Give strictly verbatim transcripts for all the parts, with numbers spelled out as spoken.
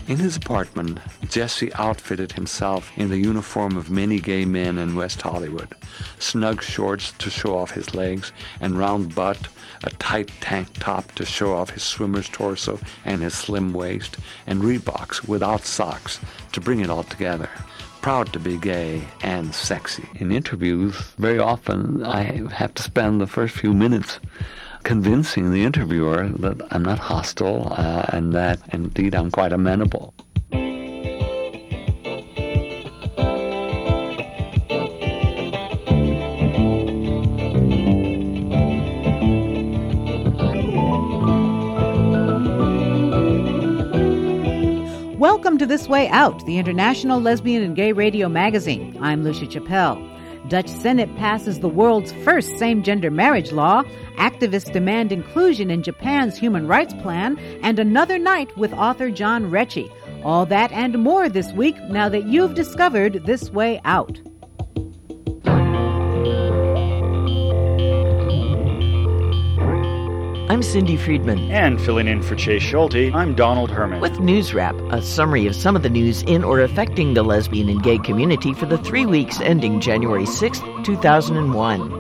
In his apartment, Jesse outfitted himself in the uniform of many gay men in West Hollywood. Snug shorts to show off his legs, and round butt, a tight tank top to show off his swimmer's torso and his slim waist, and Reeboks without socks to bring it all together. Proud to be gay and sexy. In interviews, very often I have to spend the first few minutes convincing the interviewer that I'm not hostile uh, and that indeed I'm quite amenable. Welcome to This Way Out, the international lesbian and gay radio magazine. I'm Lucia Chappelle. Dutch Senate passes the world's first same-gender marriage law. Activists demand inclusion in Japan's human rights plan. And another night with author John Recchi. All that and more this week now that you've discovered This Way Out. I'm Cindy Friedman. And filling in for Chase Schulte, I'm Donald Herman. With News Wrap, a summary of some of the news in or affecting the lesbian and gay community for the three weeks ending January sixth, two thousand one.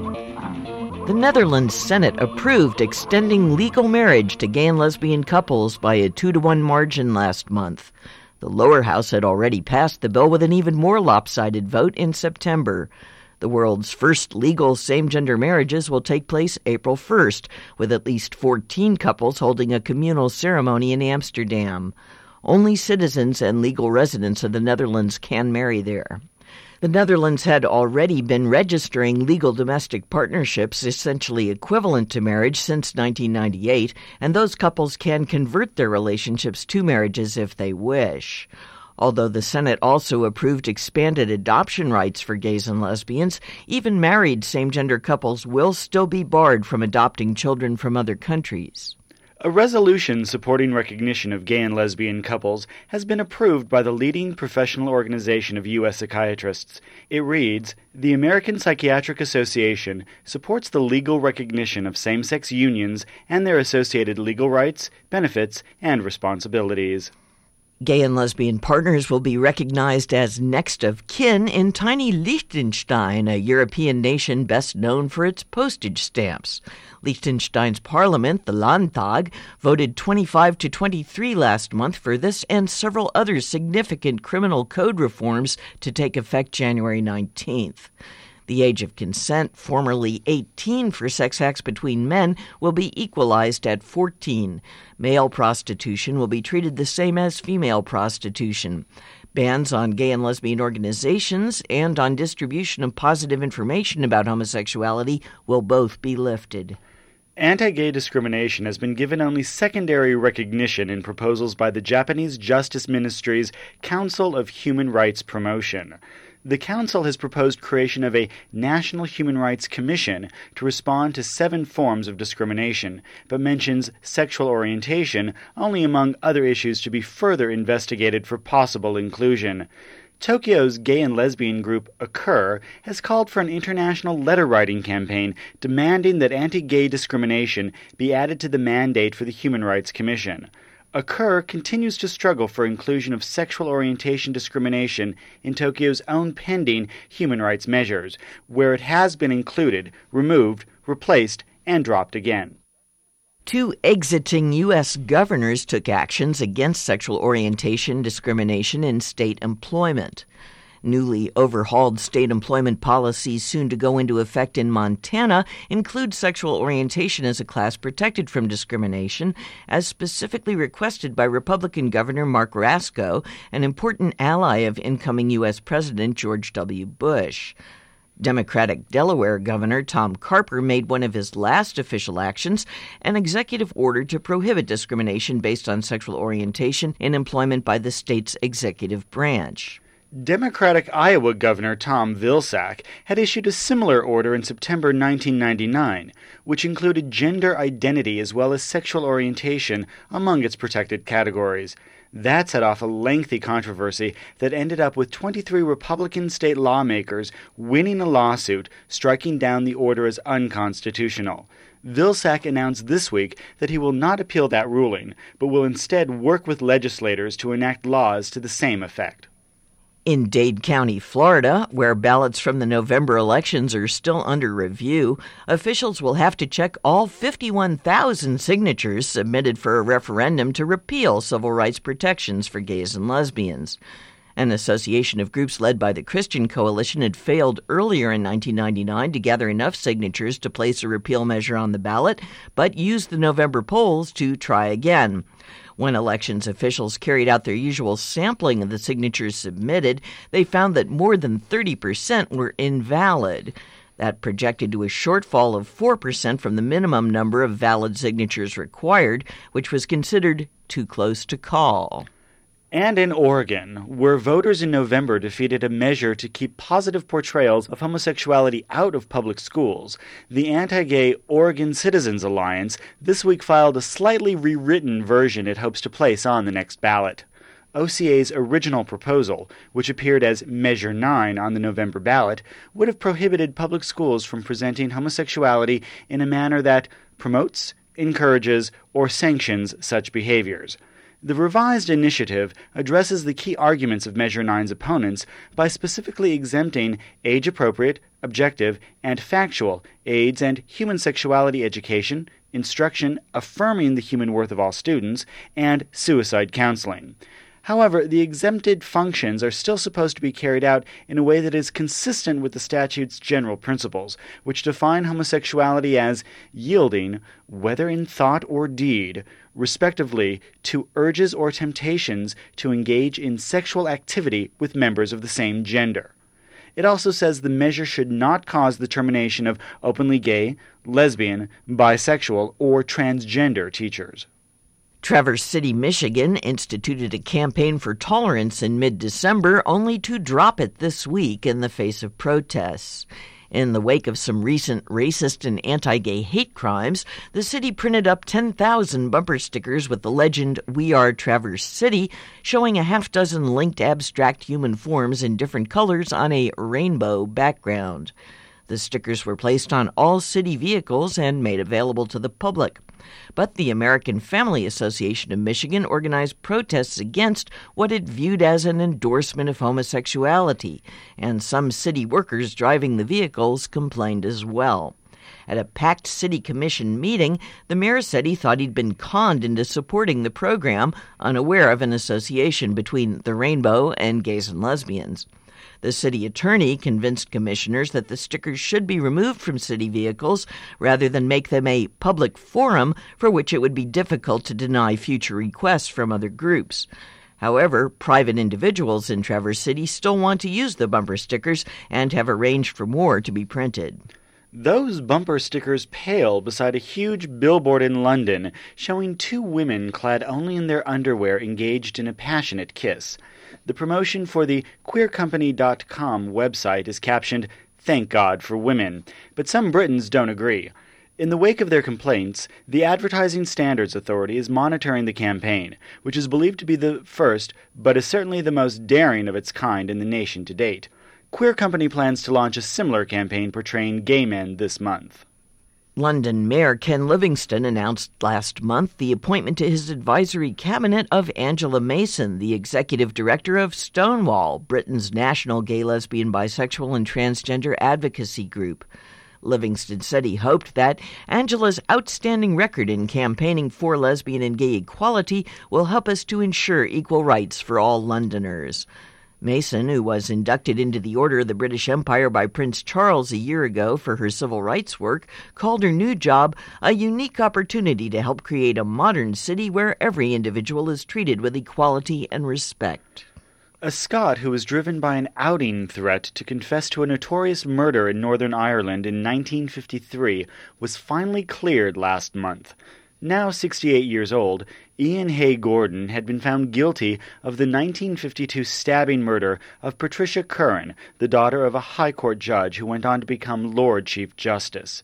The Netherlands Senate approved extending legal marriage to gay and lesbian couples by a two to one margin last month. The lower house had already passed the bill with an even more lopsided vote in September. The world's first legal same-gender marriages will take place April first, with at least fourteen couples holding a communal ceremony in Amsterdam. Only citizens and legal residents of the Netherlands can marry there. The Netherlands had already been registering legal domestic partnerships essentially equivalent to marriage since nineteen ninety-eight, and those couples can convert their relationships to marriages if they wish. Although the Senate also approved expanded adoption rights for gays and lesbians, even married same-gender couples will still be barred from adopting children from other countries. A resolution supporting recognition of gay and lesbian couples has been approved by the leading professional organization of U S psychiatrists. It reads, "The American Psychiatric Association supports the legal recognition of same-sex unions and their associated legal rights, benefits, and responsibilities." Gay and lesbian partners will be recognized as next of kin in tiny Liechtenstein, a European nation best known for its postage stamps. Liechtenstein's parliament, the Landtag, voted twenty-five to twenty-three last month for this and several other significant criminal code reforms to take effect January nineteenth. The age of consent, formerly eighteen for sex acts between men, will be equalized at fourteen. Male prostitution will be treated the same as female prostitution. Bans on gay and lesbian organizations and on distribution of positive information about homosexuality will both be lifted. Anti-gay discrimination has been given only secondary recognition in proposals by the Japanese Justice Ministry's Council of Human Rights Promotion. The Council has proposed creation of a National Human Rights Commission to respond to seven forms of discrimination, but mentions sexual orientation only among other issues to be further investigated for possible inclusion. Tokyo's gay and lesbian group Occur has called for an international letter-writing campaign demanding that anti-gay discrimination be added to the mandate for the Human Rights Commission. Occur continues to struggle for inclusion of sexual orientation discrimination in Tokyo's own pending human rights measures, where it has been included, removed, replaced, and dropped again. Two exiting U S governors took actions against sexual orientation discrimination in state employment. Newly overhauled state employment policies soon to go into effect in Montana include sexual orientation as a class protected from discrimination, as specifically requested by Republican Governor Mark Rasko, an important ally of incoming U S President George W. Bush. Democratic Delaware Governor Tom Carper made one of his last official actions an executive order to prohibit discrimination based on sexual orientation in employment by the state's executive branch. Democratic Iowa Governor Tom Vilsack had issued a similar order in September nineteen ninety-nine, which included gender identity as well as sexual orientation among its protected categories. That set off a lengthy controversy that ended up with twenty-three Republican state lawmakers winning a lawsuit, striking down the order as unconstitutional. Vilsack announced this week that he will not appeal that ruling, but will instead work with legislators to enact laws to the same effect. In Dade County, Florida, where ballots from the November elections are still under review, officials will have to check all fifty-one thousand signatures submitted for a referendum to repeal civil rights protections for gays and lesbians. An association of groups led by the Christian Coalition had failed earlier in nineteen ninety-nine to gather enough signatures to place a repeal measure on the ballot, but used the November polls to try again. When elections officials carried out their usual sampling of the signatures submitted, they found that more than thirty percent were invalid. That projected to a shortfall of four percent from the minimum number of valid signatures required, which was considered too close to call. And in Oregon, where voters in November defeated a measure to keep positive portrayals of homosexuality out of public schools, the anti-gay Oregon Citizens Alliance this week filed a slightly rewritten version it hopes to place on the next ballot. O C A's original proposal, which appeared as Measure nine on the November ballot, would have prohibited public schools from presenting homosexuality in a manner that promotes, encourages, or sanctions such behaviors. The revised initiative addresses the key arguments of Measure nine's opponents by specifically exempting age-appropriate, objective, and factual AIDS and human sexuality education, instruction affirming the human worth of all students, and suicide counseling. However, the exempted functions are still supposed to be carried out in a way that is consistent with the statute's general principles, which define homosexuality as yielding, whether in thought or deed, respectively, to urges or temptations to engage in sexual activity with members of the same gender. It also says the measure should not cause the termination of openly gay, lesbian, bisexual, or transgender teachers. Traverse City, Michigan instituted a campaign for tolerance in mid-December, only to drop it this week in the face of protests. In the wake of some recent racist and anti-gay hate crimes, the city printed up ten thousand bumper stickers with the legend, "We are Traverse City," showing a half dozen linked abstract human forms in different colors on a rainbow background. The stickers were placed on all city vehicles and made available to the public. But the American Family Association of Michigan organized protests against what it viewed as an endorsement of homosexuality, and some city workers driving the vehicles complained as well. At a packed city commission meeting, the mayor said he thought he'd been conned into supporting the program, unaware of an association between the rainbow and gays and lesbians. The city attorney convinced commissioners that the stickers should be removed from city vehicles rather than make them a public forum for which it would be difficult to deny future requests from other groups. However, private individuals in Traverse City still want to use the bumper stickers and have arranged for more to be printed. Those bumper stickers pale beside a huge billboard in London showing two women clad only in their underwear engaged in a passionate kiss. The promotion for the queer company dot com website is captioned, "Thank God for Women," but some Britons don't agree. In the wake of their complaints, the Advertising Standards Authority is monitoring the campaign, which is believed to be the first, but is certainly the most daring of its kind in the nation to date. Queer Company plans to launch a similar campaign portraying gay men this month. London Mayor Ken Livingstone announced last month the appointment to his advisory cabinet of Angela Mason, the executive director of Stonewall, Britain's national gay, lesbian, bisexual, and transgender advocacy group. Livingstone said he hoped that Angela's outstanding record in campaigning for lesbian and gay equality will help us to ensure equal rights for all Londoners. Mason, who was inducted into the Order of the British Empire by Prince Charles a year ago for her civil rights work, called her new job a unique opportunity to help create a modern city where every individual is treated with equality and respect. A Scot who was driven by an outing threat to confess to a notorious murder in Northern Ireland in nineteen fifty-three was finally cleared last month. Now sixty-eight years old, Ian Hay Gordon had been found guilty of the nineteen fifty-two stabbing murder of Patricia Curran, the daughter of a High Court judge who went on to become Lord Chief Justice.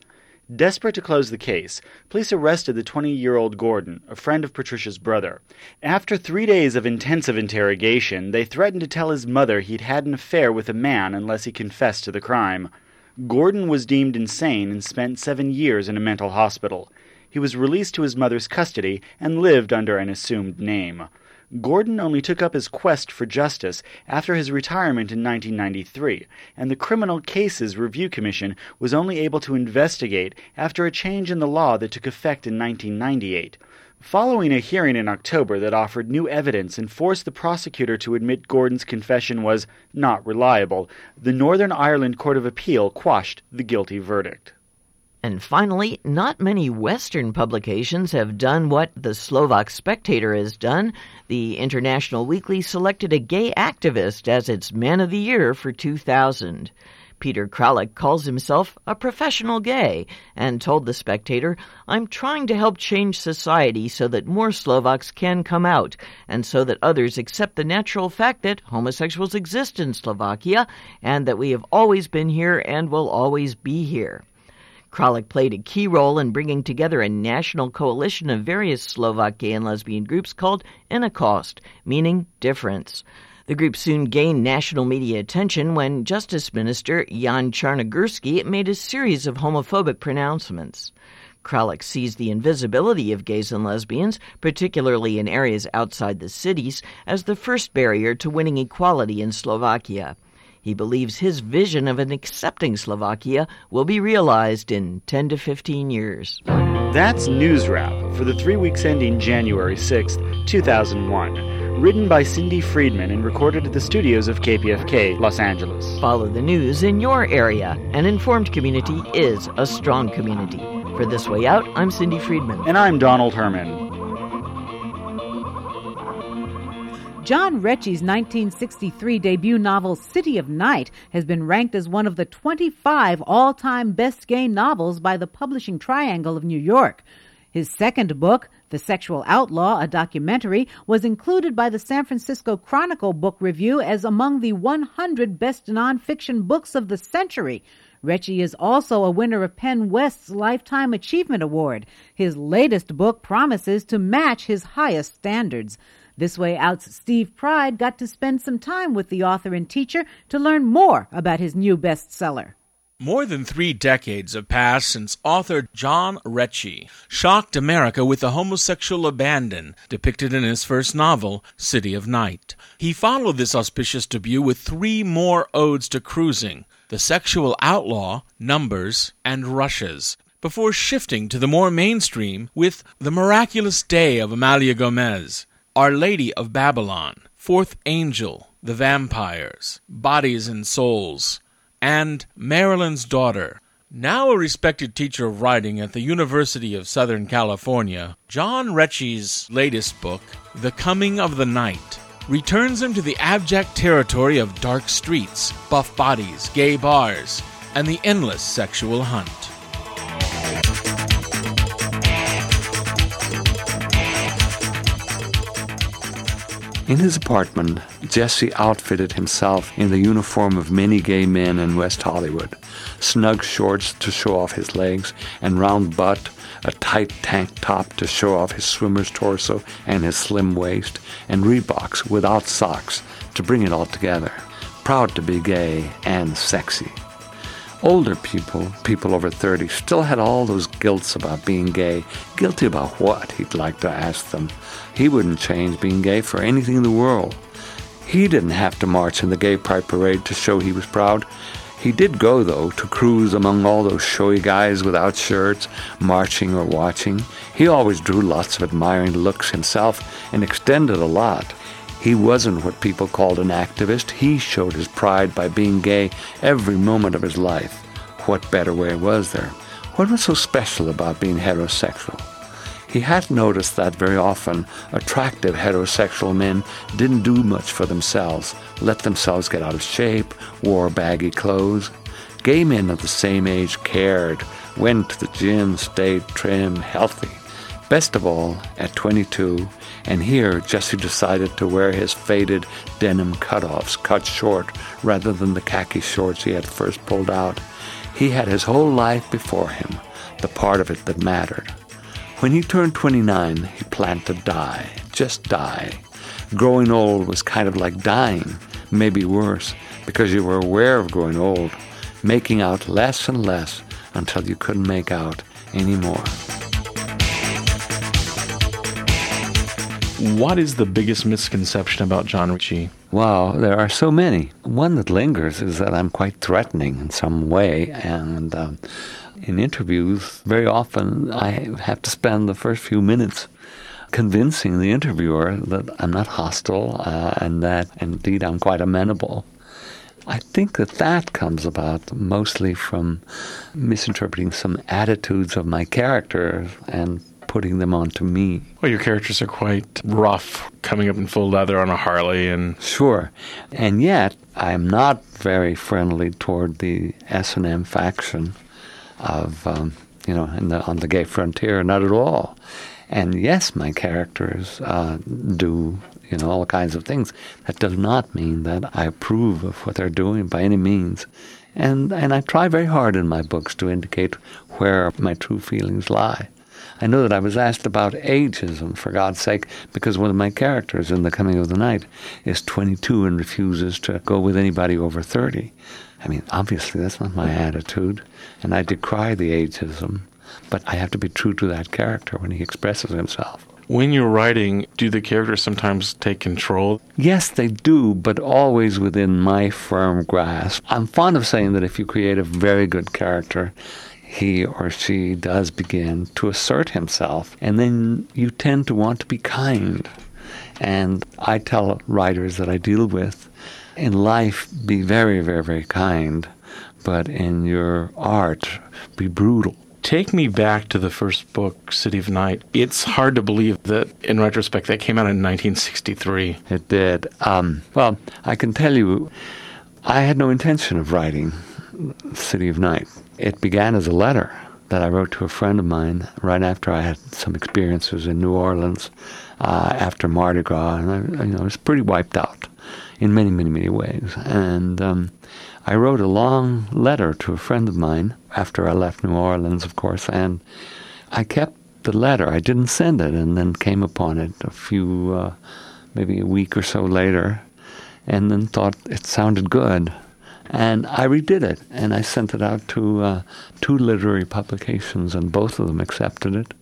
Desperate to close the case, police arrested the twenty-year-old Gordon, a friend of Patricia's brother. After three days of intensive interrogation, they threatened to tell his mother he'd had an affair with a man unless he confessed to the crime. Gordon was deemed insane and spent seven years in a mental hospital. He was released to his mother's custody and lived under an assumed name. Gordon only took up his quest for justice after his retirement in nineteen ninety-three, and the Criminal Cases Review Commission was only able to investigate after a change in the law that took effect in nineteen ninety-eight. Following a hearing in October that offered new evidence and forced the prosecutor to admit Gordon's confession was not reliable, the Northern Ireland Court of Appeal quashed the guilty verdict. And finally, not many Western publications have done what the Slovak Spectator has done. The International Weekly selected a gay activist as its Man of the Year for two thousand. Peter Kralik calls himself a professional gay and told the Spectator, "I'm trying to help change society so that more Slovaks can come out and so that others accept the natural fact that homosexuals exist in Slovakia and that we have always been here and will always be here." Kralik played a key role in bringing together a national coalition of various Slovak gay and lesbian groups called Inakost, meaning difference. The group soon gained national media attention when Justice Minister Jan Čarnogórsky made a series of homophobic pronouncements. Kralik sees the invisibility of gays and lesbians, particularly in areas outside the cities, as the first barrier to winning equality in Slovakia. He believes his vision of an accepting Slovakia will be realized in ten to fifteen years. That's News Wrap for the three weeks ending January sixth, two thousand one. Written by Cindy Friedman and recorded at the studios of K P F K, Los Angeles. Follow the news in your area. An informed community is a strong community. For This Way Out, I'm Cindy Friedman. And I'm Donald Herman. John Rechy's nineteen sixty-three debut novel City of Night has been ranked as one of the twenty-five all-time best gay novels by the Publishing Triangle of New York. His second book, The Sexual Outlaw, a documentary, was included by the San Francisco Chronicle Book Review as among the one hundred best nonfiction books of the century. Rechy is also a winner of Penn West's Lifetime Achievement Award. His latest book promises to match his highest standards. This Way Out's Steve Pride got to spend some time with the author and teacher to learn more about his new bestseller. More than three decades have passed since author John Rechy shocked America with the homosexual abandon depicted in his first novel, City of Night. He followed this auspicious debut with three more odes to cruising, The Sexual Outlaw, Numbers, and Rushes, before shifting to the more mainstream with The Miraculous Day of Amalia Gomez, Our Lady of Babylon, Fourth Angel, The Vampires, Bodies and Souls, and Marilyn's Daughter. Now a respected teacher of writing at the University of Southern California, John Rechy's latest book, The Coming of the Night, returns him to the abject territory of dark streets, buff bodies, gay bars, and the endless sexual hunt. In his apartment, Jesse outfitted himself in the uniform of many gay men in West Hollywood. Snug shorts to show off his legs, and round butt, a tight tank top to show off his swimmer's torso and his slim waist, and Reeboks without socks to bring it all together. Proud to be gay and sexy. Older people, people over thirty, still had all those guilts about being gay. Guilty about what, he'd like to ask them. He wouldn't change being gay for anything in the world. He didn't have to march in the gay pride parade to show he was proud. He did go, though, to cruise among all those showy guys without shirts, marching or watching. He always drew lots of admiring looks himself and extended a lot. He wasn't what people called an activist. He showed his pride by being gay every moment of his life. What better way was there? What was so special about being heterosexual? He had noticed that very often attractive heterosexual men didn't do much for themselves, let themselves get out of shape, wore baggy clothes. Gay men of the same age cared, went to the gym, stayed trim, healthy. Best of all, at twenty-two, and here Jesse decided to wear his faded denim cutoffs cut short rather than the khaki shorts he had first pulled out. He had his whole life before him. the part of it that mattered. When he turned twenty-nine, he planned to die, just die. Growing old was kind of like dying, maybe worse, because you were aware of growing old, making out less and less until you couldn't make out anymore. What is the biggest misconception about John Ritchie? Wow, there are so many. One that lingers is that I'm quite threatening in some way, and um, in interviews, very often I have to spend the first few minutes convincing the interviewer that I'm not hostile uh, and that indeed I'm quite amenable. I think that that comes about mostly from misinterpreting some attitudes of my characters and putting them onto me. Well, your characters are quite rough, coming up in full leather on a Harley and... Sure. And yet, I'm not very friendly toward the S and M faction of, um, you know, in the, on the gay frontier, not at all. And yes, my characters uh, do, you know, all kinds of things. That does not mean that I approve of what they're doing by any means. And, and I try very hard in my books to indicate where my true feelings lie. I know that I was asked about ageism, for God's sake, because one of my characters in The Coming of the Night is twenty-two and refuses to go with anybody over thirty. I mean, obviously that's not my attitude, and I decry the ageism, but I have to be true to that character when he expresses himself. When you're writing, do the characters sometimes take control? Yes, they do, but always within my firm grasp. I'm fond of saying that if you create a very good character, he or she does begin to assert himself, and then you tend to want to be kind. And I tell writers that I deal with, in life, be very, very, very kind, but in your art, be brutal. Take me back to the first book, City of Night. It's hard to believe that, in retrospect, that came out in nineteen sixty-three. It did. Um, well, I can tell you, I had no intention of writing City of Night. It began as a letter that I wrote to a friend of mine right after I had some experiences in New Orleans uh, after Mardi Gras, and I, you know, I was pretty wiped out in many, many, many ways. And um, I wrote a long letter to a friend of mine after I left New Orleans, of course, and I kept the letter. I didn't send it, and then came upon it a few, uh, maybe a week or so later, and then thought it sounded good. And I redid it, and I sent it out to uh, two literary publications, and both of them accepted it.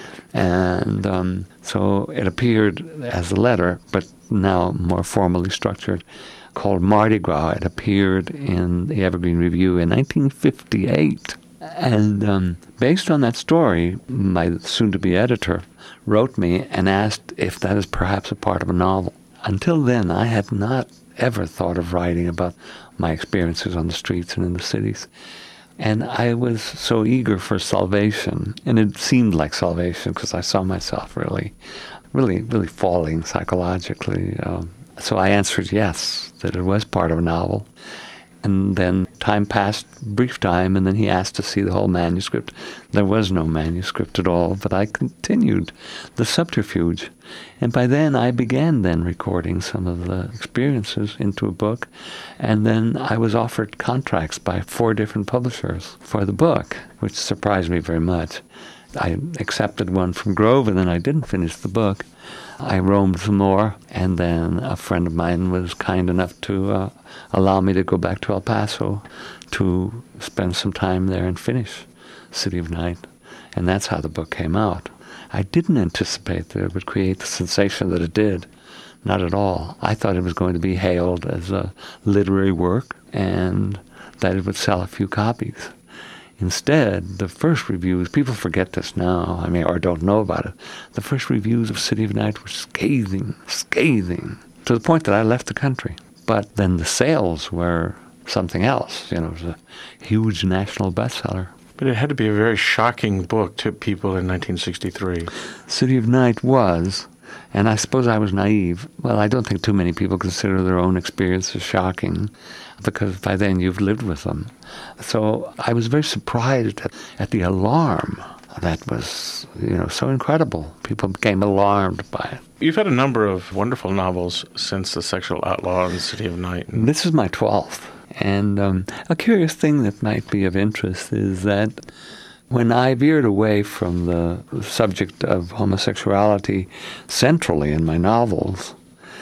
And um, so it appeared as a letter, but now more formally structured, called Mardi Gras. It appeared in the Evergreen Review in nineteen fifty-eight. And um, based on that story, my soon-to-be editor wrote me and asked if that is perhaps a part of a novel. Until then, I had not ever thought of writing about my experiences on the streets and in the cities. And I was so eager for salvation, and it seemed like salvation because I saw myself really, really, really falling psychologically. Um, so I answered yes, that it was part of a novel. And then time passed, brief time, and then he asked to see the whole manuscript. There was no manuscript at all, but I continued the subterfuge. And by then I began then recording some of the experiences into a book. And then I was offered contracts by four different publishers for the book, which surprised me very much. I accepted one from Grove, and then I didn't finish the book. I roamed some more, and then a friend of mine was kind enough to uh, allow me to go back to El Paso to spend some time there and finish City of Night. And that's how the book came out. I didn't anticipate that it would create the sensation that it did. Not at all. I thought it was going to be hailed as a literary work and that it would sell a few copies. Instead, the first reviews, people forget this now, I mean, or don't know about it. The first reviews of City of Night were scathing, scathing, to the point that I left the country. But then the sales were something else. You know, it was a huge national bestseller. But it had to be a very shocking book to people in nineteen sixty-three. City of Night was, and I suppose I was naive. Well, I don't think too many people consider their own experiences shocking, because by then you've lived with them. So I was very surprised at, at the alarm that was, you know, so incredible. People became alarmed by it. You've had a number of wonderful novels since The Sexual Outlaw and City of Night. This is my twelfth. And um, a curious thing that might be of interest is that When I veered away from the subject of homosexuality centrally in my novels,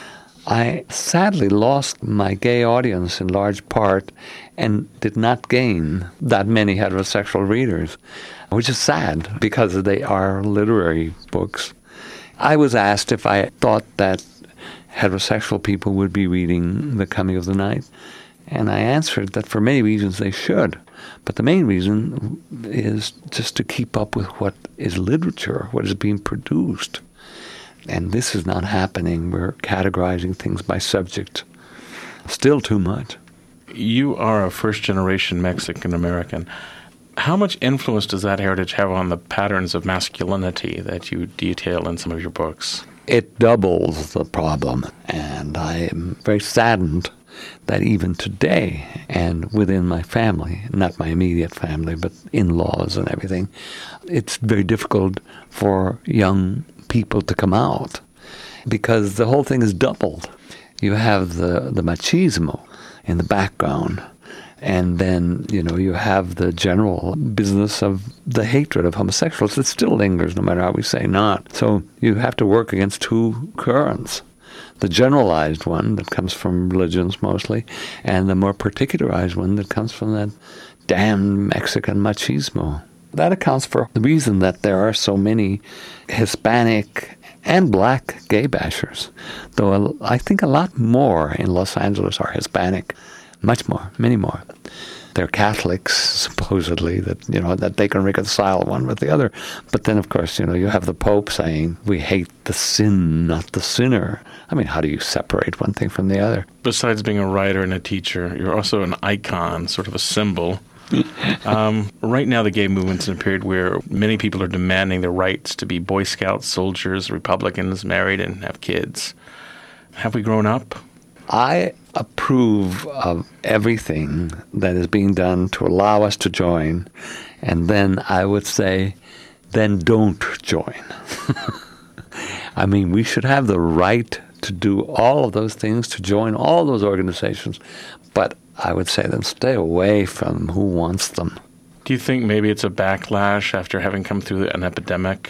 I sadly lost my gay audience in large part and did not gain that many heterosexual readers, which is sad because they are literary books. I was asked if I thought that heterosexual people would be reading The Coming of the Night, and I answered that for many reasons they should. But the main reason is just to keep up with what is literature, what is being produced. And this is not happening. We're categorizing things by subject. Still too much. You are a first-generation Mexican-American. How much influence does that heritage have on the patterns of masculinity that you detail in some of your books? It doubles the problem, and I am very saddened that even today, and within my family, not my immediate family, but in-laws and everything, it's very difficult for young people to come out because the whole thing is doubled. You have the, the machismo in the background, and then, you know, you have the general business of the hatred of homosexuals that still lingers no matter how we say not. So you have to work against two currents. The generalized one that comes from religions mostly, and the more particularized one that comes from that damn Mexican machismo. That accounts for the reason that there are so many Hispanic and black gay bashers, though I think a lot more in Los Angeles are Hispanic, much more, many more. They're Catholics, supposedly, that, you know, that they can reconcile one with the other. But then, of course, you know, you have the Pope saying, we hate the sin, not the sinner. I mean, how do you separate one thing from the other? Besides being a writer and a teacher, you're also an icon, sort of a symbol. um, right now, the gay movement's in a period where many people are demanding their rights to be Boy Scouts, soldiers, Republicans, married, and have kids. Have we grown up? I approve of everything that is being done to allow us to join, and then I would say, then don't join. I mean, we should have the right to do all of those things, to join all those organizations, but I would say then stay away from who wants them. Do you think maybe it's a backlash after having come through an epidemic?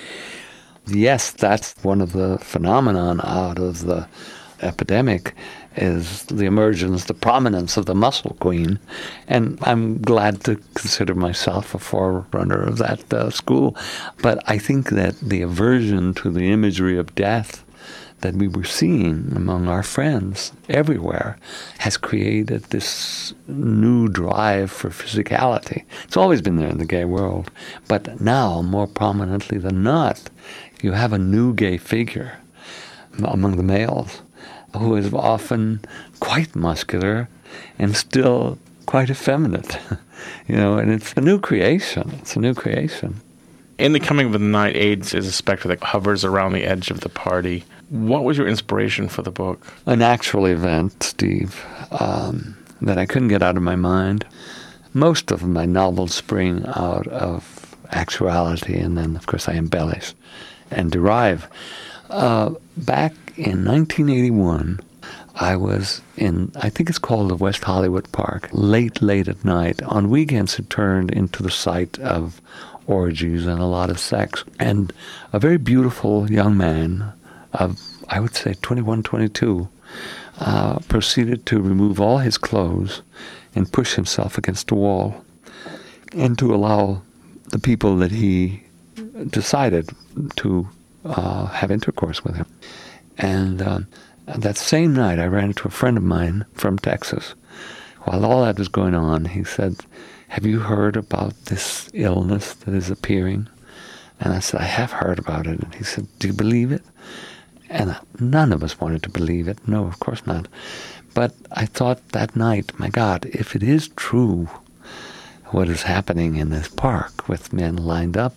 Yes, that's one of the phenomenon out of the epidemic is the emergence, the prominence of the muscle queen. And I'm glad to consider myself a forerunner of that uh, school. But I think that the aversion to the imagery of death that we were seeing among our friends everywhere has created this new drive for physicality. It's always been there in the gay world. But now, more prominently than not, you have a new gay figure among the males who is often quite muscular and still quite effeminate. You know, and it's a new creation. It's a new creation. In The Coming of the Night, AIDS is a specter that hovers around the edge of the party. What was your inspiration for the book? An actual event, Steve, um, that I couldn't get out of my mind. Most of my novels spring out of actuality, and then, of course, I embellish and derive. Uh, back in nineteen eighty-one, I was in, I think it's called the West Hollywood Park, late, late at night. On weekends, it turned into the site of orgies and a lot of sex. And a very beautiful young man of, I would say, twenty-one, twenty-two, uh, proceeded to remove all his clothes and push himself against a wall and to allow the people that he decided to uh, have intercourse with him. And um, that same night, I ran into a friend of mine from Texas. While all that was going on, he said, have you heard about this illness that is appearing? And I said, I have heard about it. And he said, do you believe it? And none of us wanted to believe it. No, of course not. But I thought that night, my God, if it is true what is happening in this park with men lined up,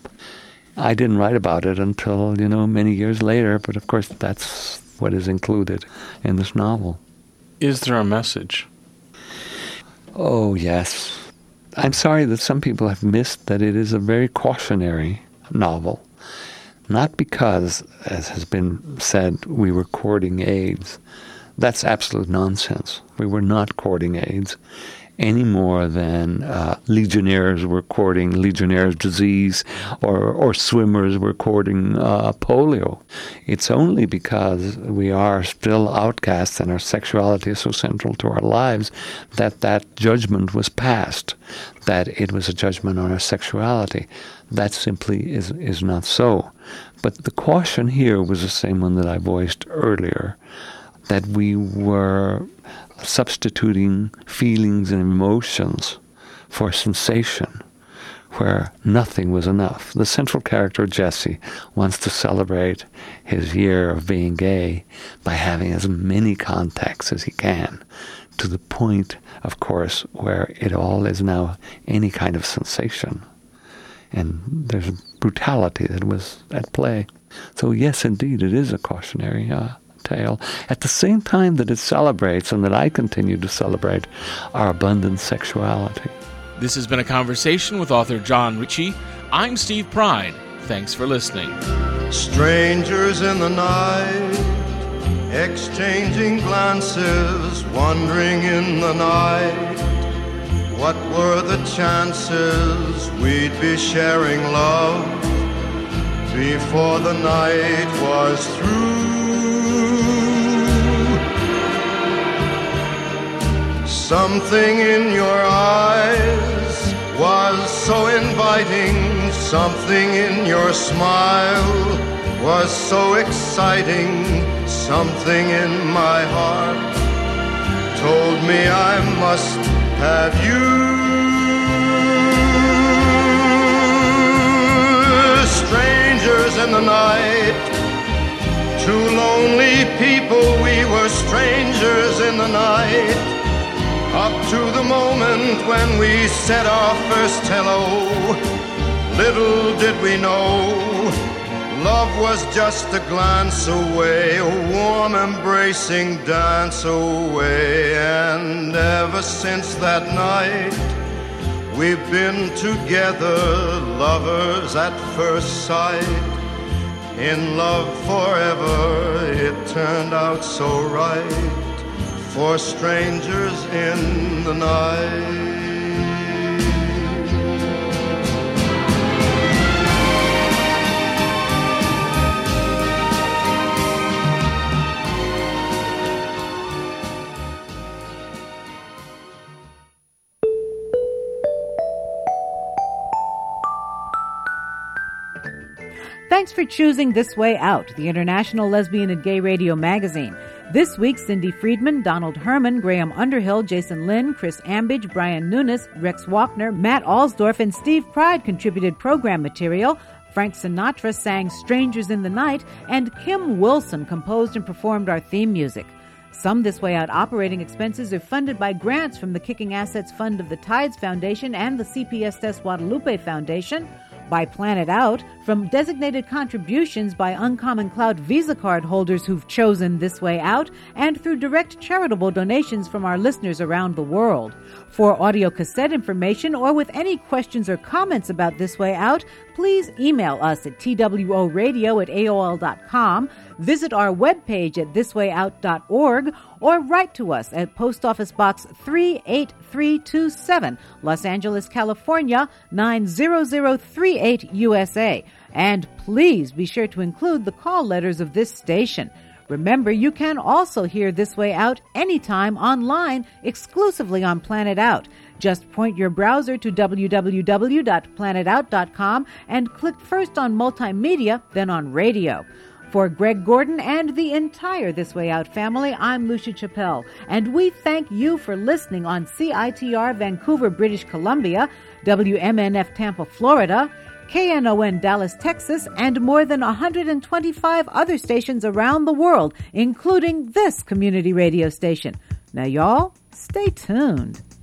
I didn't write about it until, you know, many years later. But of course, that's what is included in this novel. Is there a message? Oh, yes. I'm sorry that some people have missed that it is a very cautionary novel. Not because, as has been said, we were courting AIDS. That's absolute nonsense. We were not courting AIDS. any more than uh, legionnaires were courting Legionnaire's disease or, or swimmers were courting uh, polio. It's only because we are still outcasts and our sexuality is so central to our lives that that judgment was passed, that it was a judgment on our sexuality. That simply is, is not so. But the caution here was the same one that I voiced earlier, that we were substituting feelings and emotions for sensation, where nothing was enough. The central character, Jesse, wants to celebrate his year of being gay by having as many contacts as he can, to the point, of course, where it all is now any kind of sensation. And there's brutality that was at play. So yes, indeed, it is a cautionary uh, tale, at the same time that it celebrates, and that I continue to celebrate, our abundant sexuality. This has been a conversation with author John Ritchie. I'm Steve Pride. Thanks for listening. Strangers in the night, exchanging glances, wandering in the night. What were the chances we'd be sharing love before the night was through? Something in your eyes was so inviting, something in your smile was so exciting, something in my heart told me I must have you. Strangers in the night, two lonely people, we were strangers in the night. Up to the moment when we said our first hello, little did we know, love was just a glance away, a warm embracing dance away. And ever since that night, we've been together, lovers at first sight. In love forever, it turned out so right, for strangers in the night. Thanks for choosing This Way Out, the International Lesbian and Gay Radio magazine. This week, Cindy Friedman, Donald Herman, Graham Underhill, Jason Lynn, Chris Ambage, Brian Nunes, Rex Walkner, Matt Alsdorf, and Steve Pride contributed program material. Frank Sinatra sang Strangers in the Night, and Kim Wilson composed and performed our theme music. Some This Way Out operating expenses are funded by grants from the Kicking Assets Fund of the Tides Foundation and the C P S Des Guadalupe Foundation, by Planet Out, from designated contributions by Uncommon Cloud Visa card holders who've chosen This Way Out, and through direct charitable donations from our listeners around the world. For audio cassette information or with any questions or comments about This Way Out, please email us at tworadio at A O L dot com, visit our webpage at this way out dot org, or write to us at Post Office Box three eight three two seven, Los Angeles, California, nine zero zero three eight, U S A. And please be sure to include the call letters of this station. Remember, you can also hear This Way Out anytime online, exclusively on Planet Out. Just point your browser to w w w dot planet out dot com and click first on Multimedia, then on Radio. For Greg Gordon and the entire This Way Out family, I'm Lucia Chappelle, and we thank you for listening on C I T R Vancouver, British Columbia, W M N F Tampa, Florida, K N O N Dallas, Texas, and more than one hundred twenty-five other stations around the world, including this community radio station. Now, y'all, stay tuned.